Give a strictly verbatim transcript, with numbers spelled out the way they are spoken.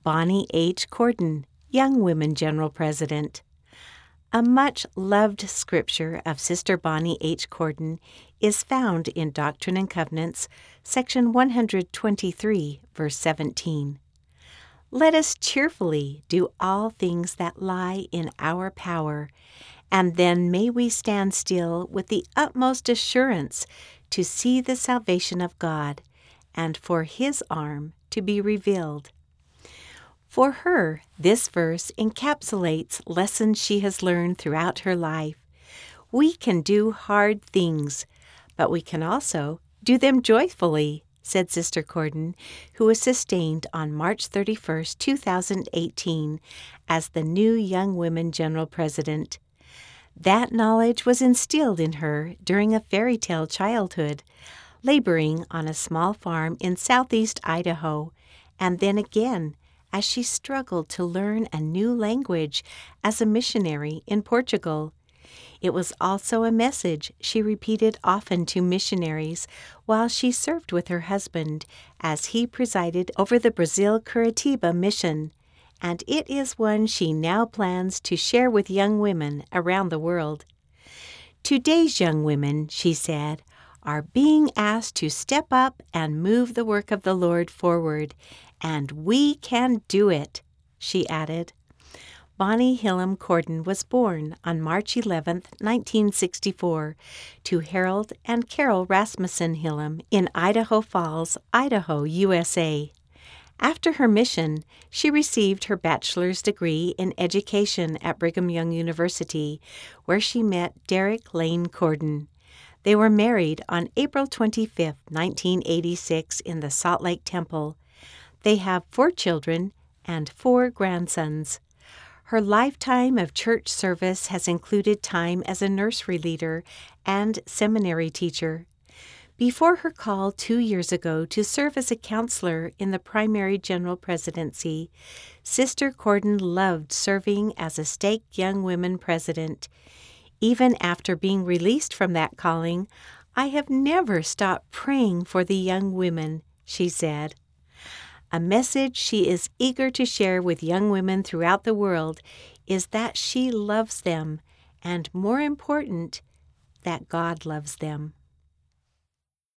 Bonnie H. Cordon, Young Women General President. A much-loved scripture of Sister Bonnie H. Cordon is found in Doctrine and Covenants, section one hundred twenty-three, verse seventeen. Let us cheerfully do all things that lie in our power, and then may we stand still with the utmost assurance to see the salvation of God, and for His arm to be revealed. For her, this verse encapsulates lessons she has learned throughout her life. We can do hard things, but we can also do them joyfully, said Sister Cordon, who was sustained on March thirty-first, two thousand eighteen, as the new Young Women General President. That knowledge was instilled in her during a fairy tale childhood, laboring on a small farm in southeast Idaho, and then again as she struggled to learn a new language as a missionary in Portugal. It was also a message she repeated often to missionaries while she served with her husband as he presided over the Brazil Curitiba mission, and it is one she now plans to share with young women around the world. Today's young women, she said, are being asked to step up and move the work of the Lord forward, and we can do it, she added. Bonnie Hillam Cordon was born on March eleventh, nineteen sixty-four, to Harold and Carol Rasmussen Hillam in Idaho Falls, Idaho, U S A. After her mission, she received her bachelor's degree in education at Brigham Young University, where she met Derek Lane Cordon. They were married on April twenty-fifth, nineteen eighty-six, in the Salt Lake Temple. They have four children and four grandsons. Her lifetime of church service has included time as a nursery leader and seminary teacher. Before her call two years ago to serve as a counselor in the primary general presidency, Sister Cordon loved serving as a stake Young Women president. Even after being released from that calling, I have never stopped praying for the young women, she said. A message she is eager to share with young women throughout the world is that she loves them, and more important, that God loves them.